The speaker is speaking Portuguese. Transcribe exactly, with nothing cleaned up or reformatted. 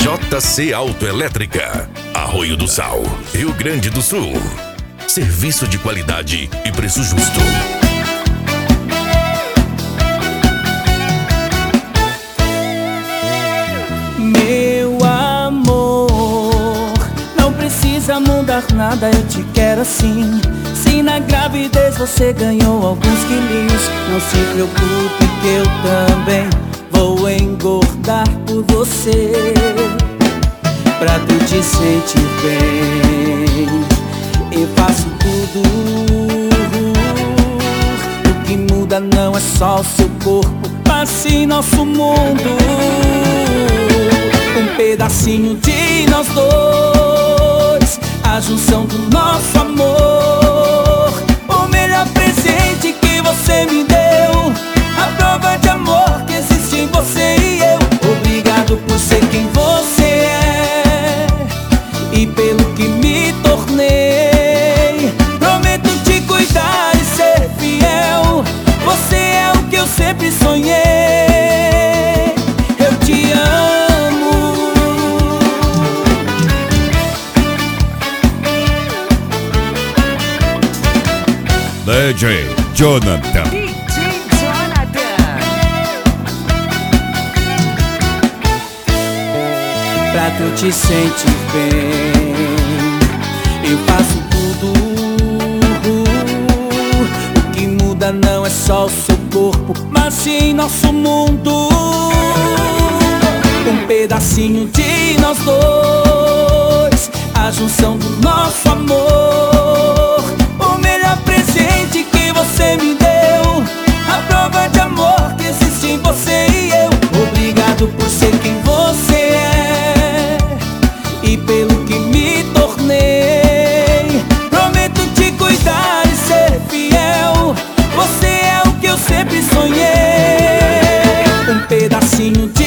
J C Autoelétrica, Arroio do Sal, Rio Grande do Sul. Serviço de qualidade e preço justo. Meu amor, não precisa mudar nada, eu te quero assim. Se na gravidez você ganhou alguns quilinhos, não se preocupe que eu também vou engordar por você. Pra tu te sentir bem, eu faço tudo. O que muda não é só o seu corpo, mas sim nosso mundo. Um pedacinho de nós dois, a junção do nosso amor. O melhor presente que você me deu, a prova de amor que existe em você e eu. Obrigado por ser quem você é e pelo que me tornei. Prometo te cuidar e ser fiel, você é o que eu sempre sonhei. Eu te amo. D J Jonathan. D J Jonathan. Pra tu te sentir bem, eu faço tudo. O que muda não é só o seu corpo, mas sim nosso mundo. Um pedacinho de nós dois, a junção do nosso amor. O melhor presente que você me deu, a prova de amor que existe em você e eu. Obrigado por ser quem você é e pelo que me tornei. Prometo te cuidar e ser fiel, você é o que eu sempre sonhei. Um pedacinho de